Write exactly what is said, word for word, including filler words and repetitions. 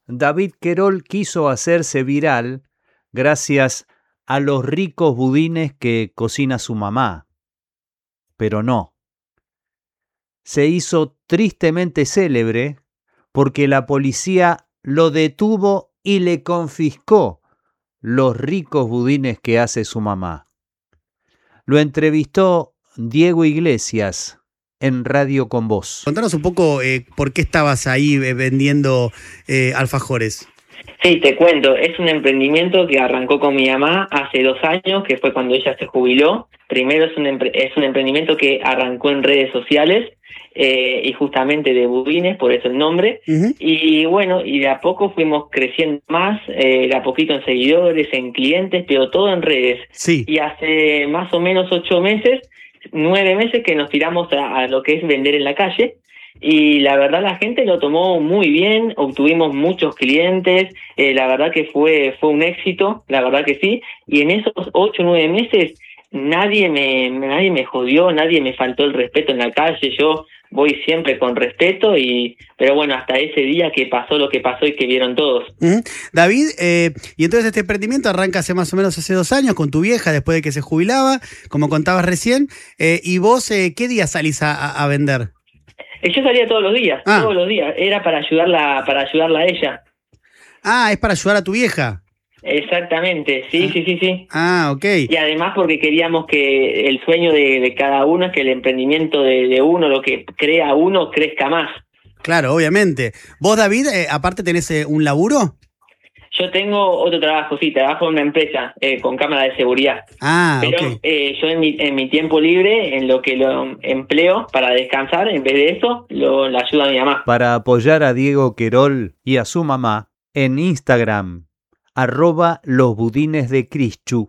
David Querol quiso hacerse viral gracias a los ricos budines que cocina su mamá. Pero no. Se hizo tristemente célebre porque la policía lo detuvo y le confiscó los ricos budines que hace su mamá. Lo entrevistó Diego Iglesias en Radio Con Voz. Contanos un poco eh, por qué estabas ahí eh, vendiendo eh, alfajores. Sí, te cuento, es un emprendimiento que arrancó con mi mamá hace dos años, que fue cuando ella se jubiló. Primero es un, empre- es un emprendimiento que arrancó en redes sociales eh, y justamente de budines, por eso el nombre. Uh-huh. Y bueno, y de a poco fuimos creciendo más, eh, de a poquito en seguidores, en clientes, pero todo en redes. Sí. Y hace más o menos ocho meses, nueve meses que nos tiramos a, a lo que es vender en la calle. Y la verdad la gente lo tomó muy bien, obtuvimos muchos clientes, eh, la verdad que fue fue un éxito, la verdad que sí, y en esos ocho o nueve meses nadie me nadie me jodió, nadie me faltó el respeto en la calle, yo voy siempre con respeto, y pero bueno, hasta ese día que pasó lo que pasó y que vieron todos. Uh-huh. David, eh, y entonces este emprendimiento arranca hace más o menos hace dos años con tu vieja, después de que se jubilaba, como contabas recién, eh, y vos, eh, ¿qué día salís a, a, a vender? Yo salía todos los días, ah. todos los días. Era para ayudarla, para ayudarla a ella. Ah, es para ayudar a tu vieja. Exactamente, sí, ah. sí, sí, sí. Ah, ok. Y además porque queríamos que el sueño de, de cada uno es que el emprendimiento de, de uno, lo que crea uno, crezca más. Claro, obviamente. ¿Vos, David, eh, aparte tenés eh, un laburo? Yo tengo otro trabajo, sí, trabajo en una empresa eh, con cámara de seguridad. Ah, Pero okay. eh, yo en mi, en mi tiempo libre, en lo que lo empleo para descansar, en vez de eso, lo, lo ayudo a mi mamá. Para apoyar a Diego Querol y a su mamá, en Instagram, arroba los budines de Crischu.